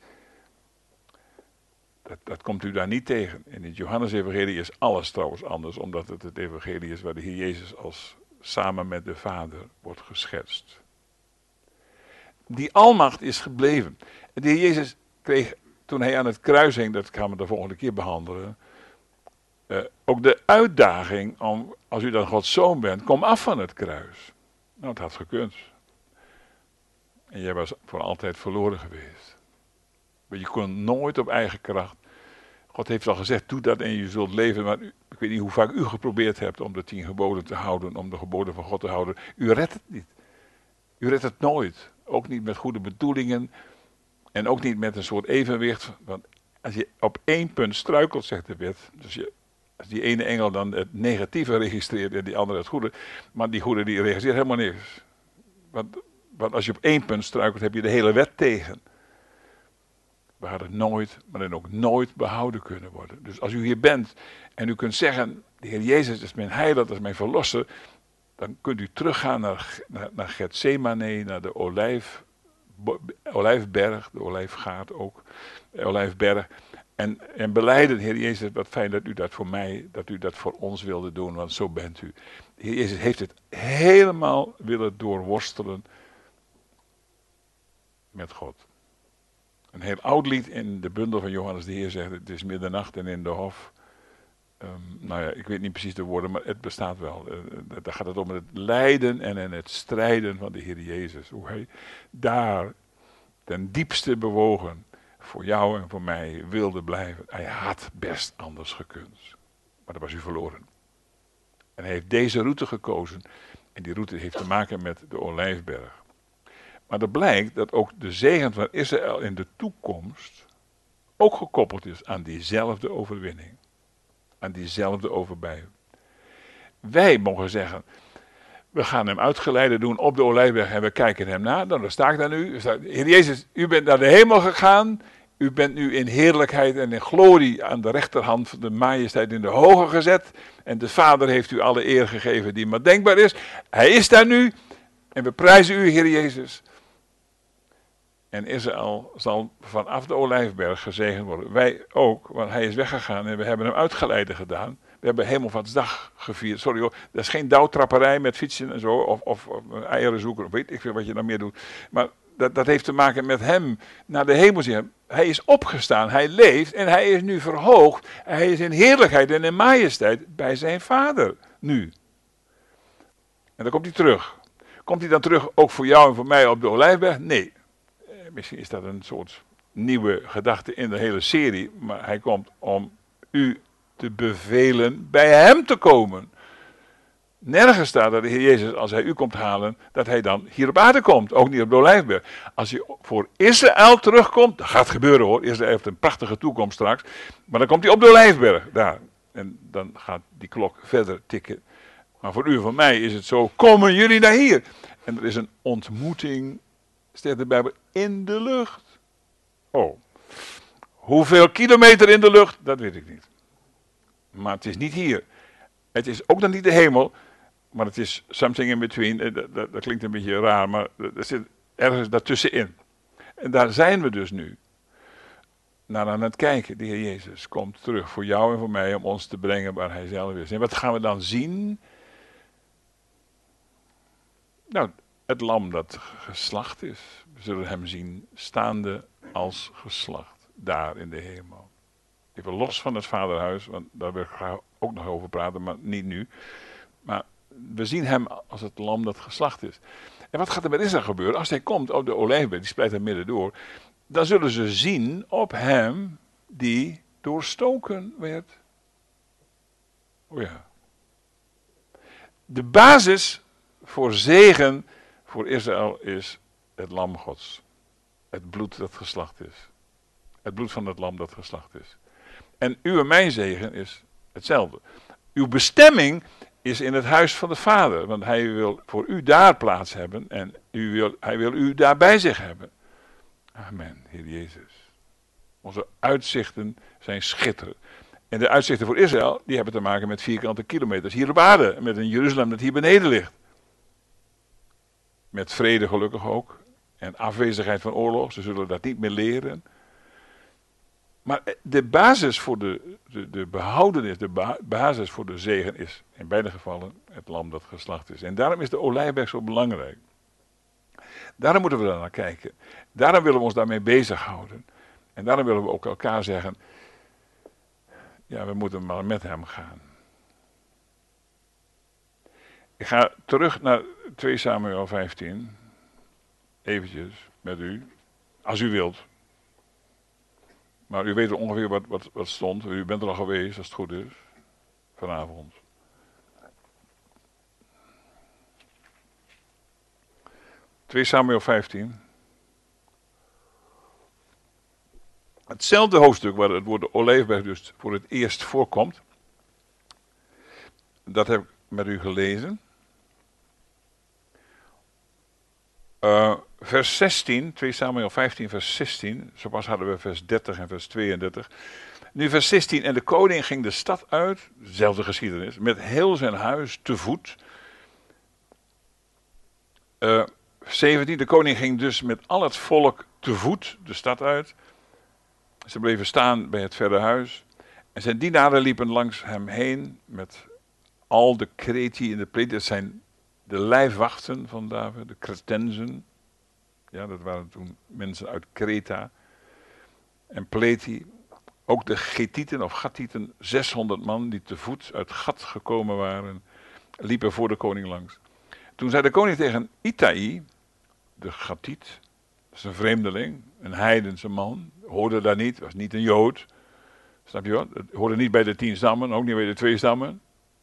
Dat, dat komt u daar niet tegen. In het Johannes-evangelie is alles trouwens anders, omdat het het evangelie is waar de Heer Jezus als samen met de Vader wordt geschetst. Die almacht is gebleven. De Heer Jezus kreeg, toen hij aan het kruis hing, dat gaan we de volgende keer behandelen, uh, ook de uitdaging om, als u dan Gods zoon bent, kom af van het kruis. Nou, het had gekund. En jij was voor altijd verloren geweest. Maar je kon nooit op eigen kracht. God heeft al gezegd, doe dat en je zult leven. Maar u, ik weet niet hoe vaak u geprobeerd hebt om de tien geboden te houden, om de geboden van God te houden. U redt het niet. U redt het nooit. Ook niet met goede bedoelingen. En ook niet met een soort evenwicht. Want als je op één punt struikelt, zegt de wet. Dus je, als die ene engel dan het negatieve registreert en die andere het goede. Maar die goede die registreert helemaal niks. Want, want als je op één punt struikelt, heb je de hele wet tegen. we hadden nooit, maar dan ook nooit behouden kunnen worden. Dus als u hier bent en u kunt zeggen, de Heer Jezus is mijn heiland, dat is mijn verlosser, dan kunt u teruggaan naar, naar, naar Getsemane, naar de Olijf, Olijfberg, de Olijfgaard ook, de Olijfberg. En, en belijden, Heer Jezus, wat fijn dat u dat voor mij, dat u dat voor ons wilde doen, want zo bent u. De Heer Jezus heeft het helemaal willen doorworstelen met God. Een heel oud lied in de bundel van Johannes de Heer zegt, het is middernacht en in de hof. Um, nou ja, ik weet niet precies de woorden, maar het bestaat wel. Uh, daar gaat het om het lijden en in het strijden van de Heer Jezus. Hoe hij daar ten diepste bewogen voor jou en voor mij wilde blijven. Hij had best anders gekund, maar dat was u verloren. En hij heeft deze route gekozen en die route heeft te maken met de Olijfberg. Maar er blijkt dat ook de zegen van Israël in de toekomst ook gekoppeld is aan diezelfde overwinning. Aan diezelfde overbij. Wij mogen zeggen, we gaan hem uitgeleide doen op de Olijfberg en we kijken hem na. Dan sta ik daar nu. Heer Jezus, u bent naar de hemel gegaan. U bent nu in heerlijkheid en in glorie aan de rechterhand van de majesteit in de hoge gezet. En de Vader heeft u alle eer gegeven die maar denkbaar is. Hij is daar nu. En we prijzen u, Heer Jezus. En Israël zal vanaf de Olijfberg gezegend worden. Wij ook, want hij is weggegaan en we hebben hem uitgeleide gedaan. We hebben Hemelvaartsdag gevierd. Sorry hoor, dat is geen douwtrapperij met fietsen en zo. Of, of, of eieren zoeken, of weet ik veel wat je dan meer doet. Maar dat, dat heeft te maken met hem naar de hemel zien. Hij is opgestaan, hij leeft en hij is nu verhoogd. Hij is in heerlijkheid en in majesteit bij zijn Vader nu. En dan komt hij terug. Komt hij dan terug ook voor jou en voor mij op de Olijfberg? Nee. Misschien is dat een soort nieuwe gedachte in de hele serie. Maar hij komt om u te bevelen bij hem te komen. Nergens staat dat de Heer Jezus, als hij u komt halen, dat hij dan hier op aarde komt. Ook niet op de Olijfberg. Als hij voor Israël terugkomt, dat gaat gebeuren hoor. Israël heeft een prachtige toekomst straks. Maar dan komt hij op de Olijfberg, daar. En dan gaat die klok verder tikken. Maar voor u en voor mij is het zo, komen jullie naar hier? En er is een ontmoeting, staat de Bijbel, in de lucht. Oh, hoeveel kilometer in de lucht, dat weet ik niet. Maar het is niet hier. Het is ook nog niet de hemel, maar het is something in between. Dat, dat, dat klinkt een beetje raar, maar er zit ergens daartussenin. En daar zijn we dus nu naar aan het kijken. De Heer Jezus komt terug voor jou en voor mij om ons te brengen waar hij zelf is. En wat gaan we dan zien? Nou, het lam dat geslacht is. We zullen hem zien staande als geslacht, daar in de hemel. Even los van het vaderhuis, want daar wil ik graag ook nog over praten, maar niet nu. Maar we zien hem als het lam dat geslacht is. En wat gaat er met Israël gebeuren? Als hij komt op de Olijfberg, die splijt er midden door, dan zullen ze zien op hem die doorstoken werd. O ja. De basis voor zegen voor Israël is het lam Gods. Het bloed dat geslacht is. Het bloed van het lam dat geslacht is. En uw en mijn zegen is hetzelfde. Uw bestemming is in het huis van de Vader. Want hij wil voor u daar plaats hebben. En u wil, hij wil u daar bij zich hebben. Amen, Heer Jezus. Onze uitzichten zijn schitterend. En de uitzichten voor Israël, die hebben te maken met vierkante kilometers hier op aarde. Met een Jeruzalem dat hier beneden ligt. Met vrede gelukkig ook. En afwezigheid van oorlog. Ze zullen dat niet meer leren. Maar de basis voor de, de, de behoudenis, de ba- basis voor de zegen is in beide gevallen het lam dat geslacht is. En daarom is de Olijfberg zo belangrijk. Daarom moeten we daar naar kijken. Daarom willen we ons daarmee bezighouden. En daarom willen we ook elkaar zeggen, ja, we moeten maar met hem gaan. Ik ga terug naar twee Samuel vijftien. Eventjes met u, als u wilt. Maar u weet ongeveer wat, wat, wat stond. U bent er al geweest, als het goed is. Vanavond. twee Samuel vijftien. Hetzelfde hoofdstuk waar het woord de Olijfberg dus voor het eerst voorkomt. Dat heb ik met u gelezen. Uh, vers zestien, twee Samuel vijftien, vers zestien. Zo pas hadden we vers dertig en vers tweeëndertig. Nu vers zestien. En de koning ging de stad uit, dezelfde geschiedenis, met heel zijn huis te voet. Uh, zeventien. De koning ging dus met al het volk te voet de stad uit. Ze bleven staan bij het verre huis. En zijn dienaren liepen langs hem heen met al de kreti en de pleti. Dat zijn de lijfwachten van David, de Cretenzen. Ja, dat waren toen mensen uit Kreta. En pleti. Ook de Gethieten of Gathieten, zeshonderd man die te voet uit Gat gekomen waren, liepen voor de koning langs. Toen zei de koning tegen Itai, de Gathiet, dat is een vreemdeling, een heidense man, hoorde daar niet, was niet een Jood. Snap je wel? Het hoorde niet bij de tien stammen, ook niet bij de twee stammen.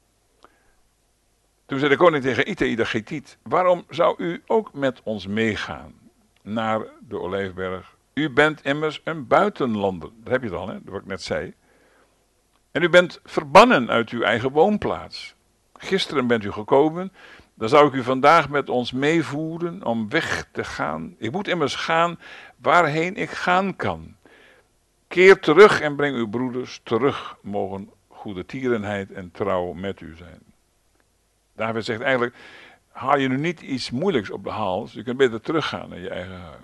Toen zei de koning tegen Itai, de Gethiet, waarom zou u ook met ons meegaan naar de Olijfberg? U bent immers een buitenlander. Dat heb je het al, hè? Wat ik net zei. En u bent verbannen uit uw eigen woonplaats. Gisteren bent u gekomen. Dan zou ik u vandaag met ons meevoeren om weg te gaan. Ik moet immers gaan waarheen ik gaan kan. Keer terug en breng uw broeders terug. Mogen goede tierenheid en trouw met u zijn. David zegt eigenlijk, haal je nu niet iets moeilijks op de hals. Je kunt beter teruggaan naar je eigen huis.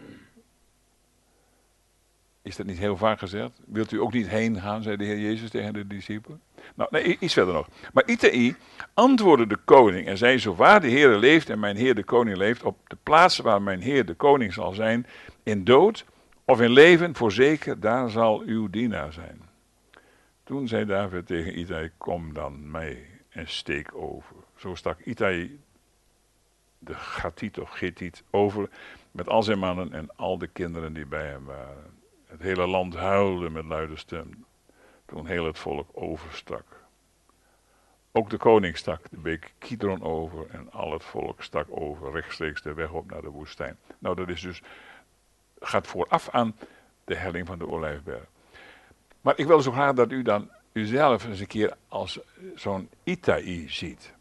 Is dat niet heel vaak gezegd? Wilt u ook niet heen gaan, zei de Heer Jezus tegen de discipelen? Nou, nee, iets verder nog. Maar Itai antwoordde de koning en zei, zo waar de Heer leeft en mijn Heer de koning leeft, op de plaats waar mijn Heer de koning zal zijn, in dood of in leven, voorzeker, daar zal uw dienaar zijn. Toen zei David tegen Itai, kom dan mee en steek over. Zo stak Itai, de Gathiet of Gethiet, over met al zijn mannen en al de kinderen die bij hem waren. Het hele land huilde met luide stem, toen heel het volk overstak. Ook de koning stak de beek Kidron over en al het volk stak over, rechtstreeks de weg op naar de woestijn. Nou, dat is dus, gaat vooraf aan de helling van de Olijfberg. Maar ik wil zo graag dat u dan uzelf eens een keer als zo'n Itai ziet.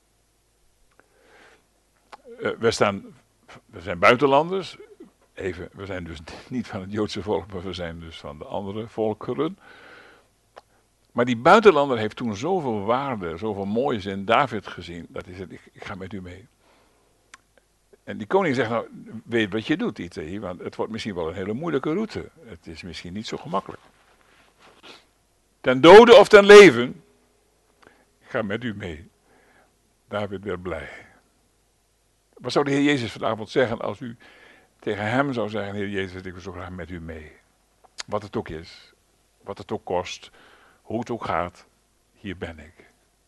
Uh, we, staan, we zijn buitenlanders. Even, we zijn dus niet van het Joodse volk, maar we zijn dus van de andere volkeren. Maar die buitenlander heeft toen zoveel waarde, zoveel moois in David gezien, dat hij zegt, ik, ik ga met u mee. En die koning zegt, nou, weet wat je doet, Itai, want het wordt misschien wel een hele moeilijke route. Het is misschien niet zo gemakkelijk. Ten dode of ten leven, ik ga met u mee. David werd blij. Wat zou de Heer Jezus vanavond zeggen als u tegen hem zou zeggen, Heer Jezus, ik wil zo graag met u mee. Wat het ook is, wat het ook kost, hoe het ook gaat, hier ben ik.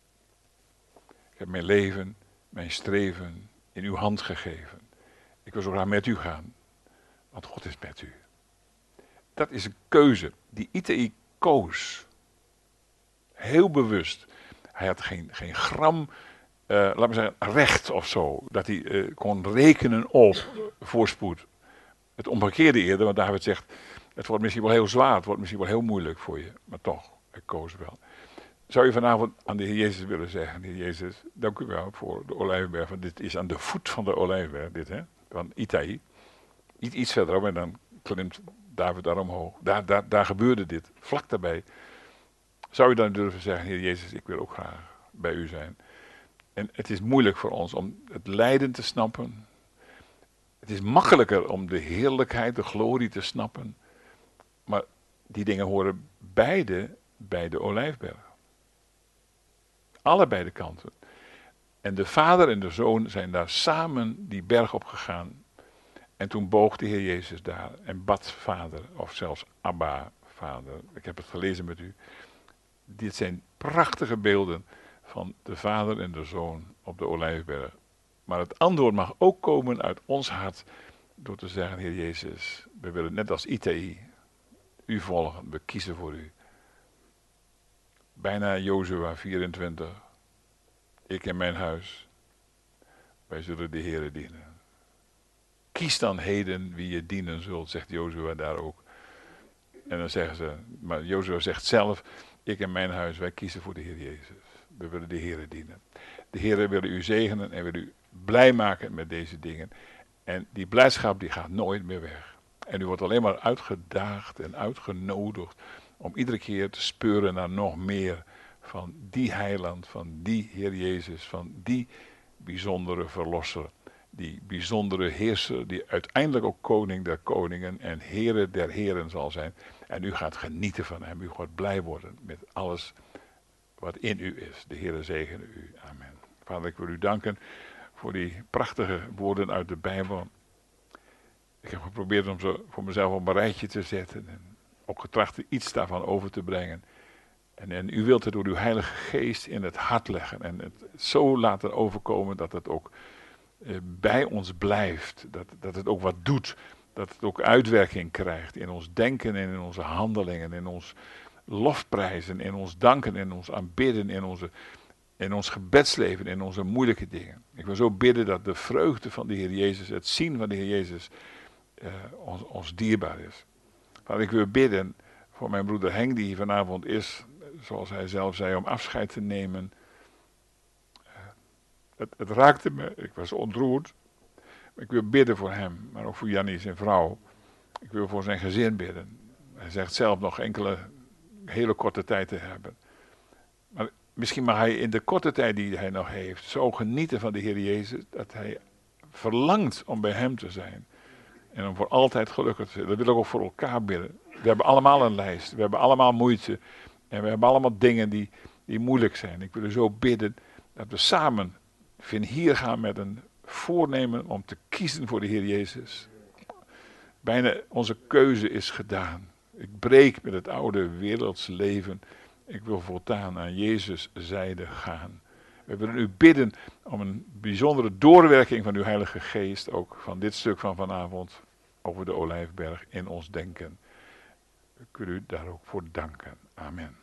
Ik heb mijn leven, mijn streven in uw hand gegeven. Ik wil zo graag met u gaan, want God is met u. Dat is een keuze die Itai koos. Heel bewust. Hij had geen, geen gram, uh, laten we zeggen, recht of zo, dat hij uh, kon rekenen op voorspoed. Het omgekeerde eerder, want David zegt, het wordt misschien wel heel zwaar, het wordt misschien wel heel moeilijk voor je, maar toch, hij koos wel. Zou je vanavond aan de Heer Jezus willen zeggen, Heer Jezus, dank u wel voor de Olijfberg, want dit is aan de voet van de Olijfberg, dit hè, van Itai. Iets, iets verderop en dan klimt David daar omhoog. Daar, daar, daar gebeurde dit, vlak daarbij. Zou je dan durven zeggen, Heer Jezus, ik wil ook graag bij u zijn. En het is moeilijk voor ons om het lijden te snappen. Het is makkelijker om de heerlijkheid, de glorie te snappen. Maar die dingen horen beide bij de Olijfberg. Allebei de kanten. En de vader en de zoon zijn daar samen die berg op gegaan. En toen boog de Heer Jezus daar en bad vader, of zelfs Abba, vader. Ik heb het gelezen met u. Dit zijn prachtige beelden van de vader en de zoon op de Olijfberg. Maar het antwoord mag ook komen uit ons hart door te zeggen, Heer Jezus, we willen net als Itai u volgen, we kiezen voor u. Bijna Jozua vierentwintig, ik en mijn huis, wij zullen de Heere dienen. Kies dan heden wie je dienen zult, zegt Jozua daar ook. En dan zeggen ze, maar Jozua zegt zelf, ik en mijn huis, wij kiezen voor de Heer Jezus. We willen de Heere dienen. De Heere wil u zegenen en wil u blij maken met deze dingen. En die blijdschap die gaat nooit meer weg. En u wordt alleen maar uitgedaagd en uitgenodigd om iedere keer te speuren naar nog meer van die heiland, van die Heer Jezus, van die bijzondere verlosser. Die bijzondere heerser, die uiteindelijk ook koning der koningen en heren der heren zal zijn. En u gaat genieten van hem, u gaat blij worden met alles wat in u is. De Heere zegene u. Amen. Vader, ik wil u danken voor die prachtige woorden uit de Bijbel. Ik heb geprobeerd om ze voor mezelf op een rijtje te zetten. En ook getracht iets daarvan over te brengen. En, en u wilt het door uw Heilige Geest in het hart leggen. En het zo laten overkomen dat het ook eh, bij ons blijft. Dat, dat het ook wat doet. Dat het ook uitwerking krijgt in ons denken en in onze handelingen. In ons lofprijzen, in ons danken, in ons aanbidden, in, onze, in ons gebedsleven, in onze moeilijke dingen. Ik wil zo bidden dat de vreugde van de Heer Jezus, het zien van de Heer Jezus, uh, ons, ons dierbaar is. Vader, ik wil bidden voor mijn broeder Henk, die hier vanavond is, zoals hij zelf zei, om afscheid te nemen. Uh, het, het raakte me, ik was ontroerd. Ik wil bidden voor hem, maar ook voor Jannie, zijn vrouw. Ik wil voor zijn gezin bidden. Hij zegt zelf nog enkele hele korte tijd te hebben. Maar misschien mag hij in de korte tijd die hij nog heeft zo genieten van de Heer Jezus, dat hij verlangt om bij hem te zijn. En om voor altijd gelukkig te zijn. Dat wil ik ook voor elkaar bidden. We hebben allemaal een lijst. We hebben allemaal moeite. En we hebben allemaal dingen die, die moeilijk zijn. Ik wil u zo bidden dat we samen van hier gaan met een voornemen om te kiezen voor de Heer Jezus. Bijna onze keuze is gedaan. Ik breek met het oude werelds leven. Ik wil voortaan aan Jezus' zijde gaan. We willen u bidden om een bijzondere doorwerking van uw Heilige Geest, ook van dit stuk van vanavond over de Olijfberg in ons denken. Ik wil u daar ook voor danken. Amen.